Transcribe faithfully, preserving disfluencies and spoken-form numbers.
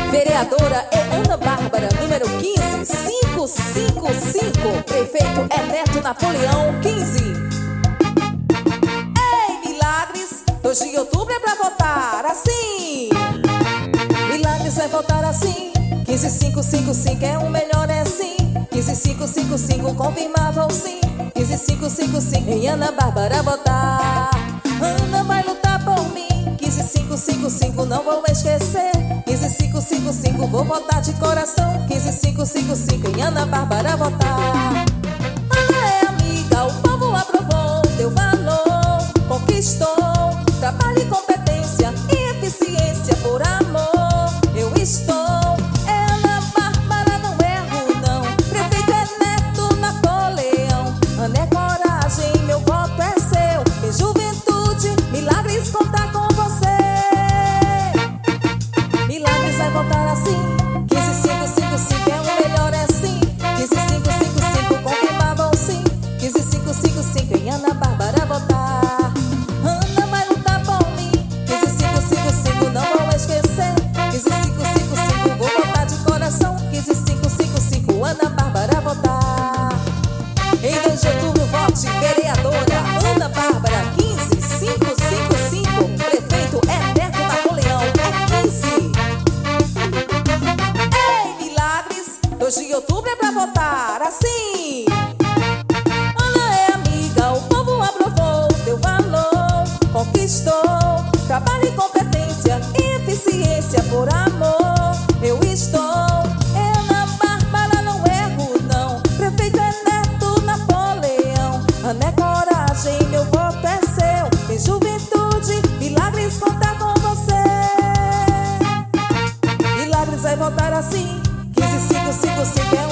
Vereadora é Ana Bárbara, número quinze, cinco cinco cinco. Prefeito é Neto Napoleão, quinze. Ei, Milagres, dois de outubro é pra votar assim. Milagres vai votar assim. quinze cinco cinco cinco é o melhor, é sim. quinze cinco cinco cinco confirmável sim. quinze cinco cinco cinco em Ana Bárbara votar. Ana vai lutar por mim. quinze cinco cinco cinco não vou esquecer. quinze cinco cinco cinco vou votar de coração. quinze cinco cinco cinco em Ana Bárbara votar. Ana é amiga, o povo aprovou, deu valor, conquistou. Trabalho e competência e eficiência por amor. Eu estou. É Ana Bárbara, não erro não. Prefeito é Neto Napoleão. Ana é coragem, meu voto é seu. Em juventude, Milagres contar com você. Milagres vai votar assim. quinze cinco cinco cinco é o melhor, é sim. quinze cinco cinco cinco confirmável sim. quinze cinco cinco cinco em Ana Bárbara votar. Ana vai lutar por mim. quinze cinco cinco cinco não vou esquecer. quinze cinco cinco cinco vou votar de coração. quinze cinco cinco cinco Ana Bárbara votar. Em dois de outubro vote vereadora Ana Bárbara, quinze cinco cinco cinco. Prefeito é Neto Napoleão, é quinze. Ei, Milagres, dois de outubro é pra votar assim. Ana é amiga, o povo aprovou, deu valor, conquistou. Trabalho e competência e eficiência por amor. Eu estou. É Ana Bárbara, não erro não. Prefeito é Neto Napoleão. Ana é coragem, meu voto é seu. Em juventude, Milagres contar com você. Milagres vai votar assim. quinze cinco cinco cinco é